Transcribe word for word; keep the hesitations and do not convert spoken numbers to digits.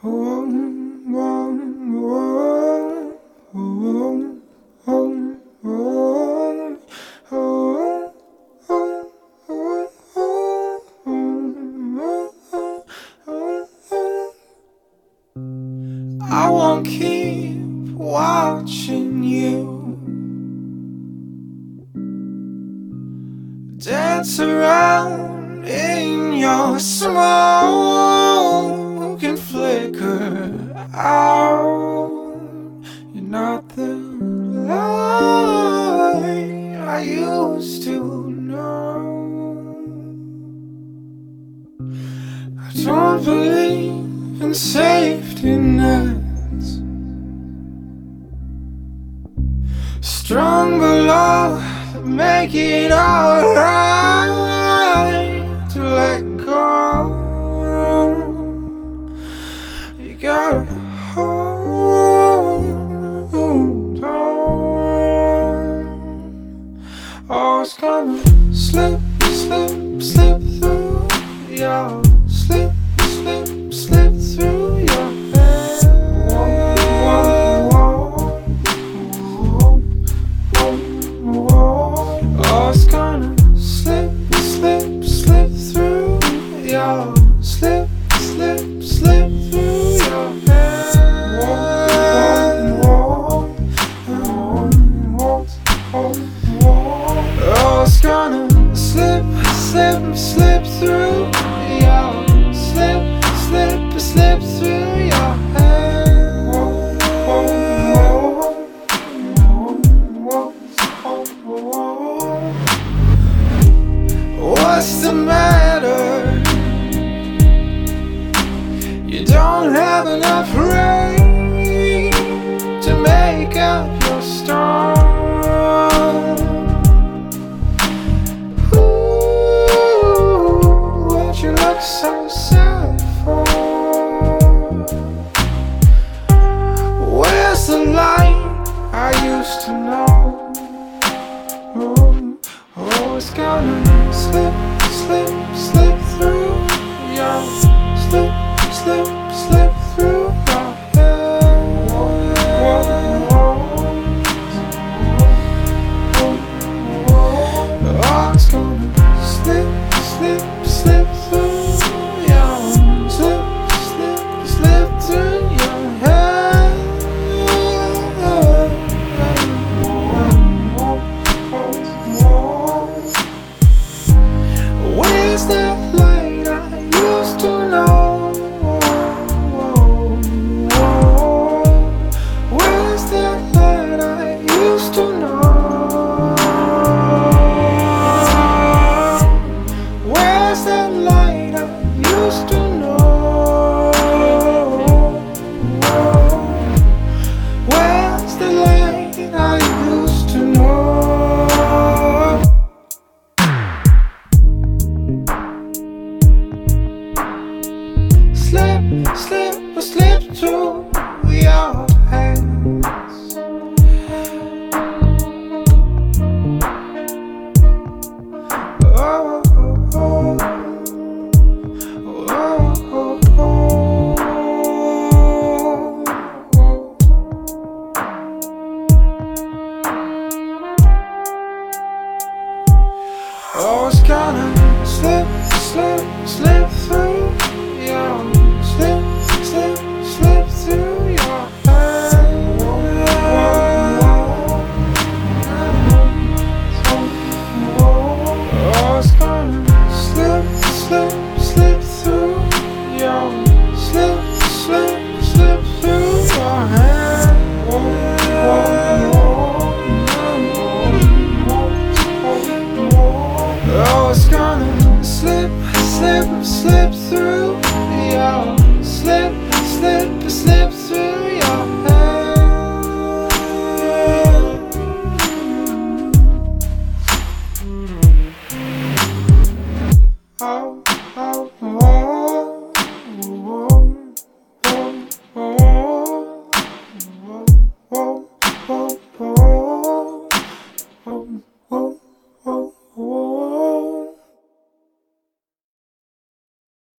I won't keep watching you dance around in your smoke and flicker out. You're not the light I used to know. I don't believe in safety nets. Stronger love, make it alright to let go. You gotta hold on. Oh, it's gonna slip, slip, slip through your slip, slip, slip through your head. Oh, it's gonna slip, slip, slip through your slip, slip, slip through your head. Oh, it's gonna slip, slip, slip through your slip, slip, slip through your head. What's the matter? You don't have enough rain to make up your storm. Ooh, what you look so sad for? Where's the light I used to know? Oh, oh, it's gonna slip, slip, slip through your slip, slip, slip through your head. Oh, it's gonna slip, slip, slip through your slip, slip, slip through your head. Where's that light I used to know? Where's that light I used to know? Where's that light I used to know? Where's the light I used to know? Slip, slip, slip through your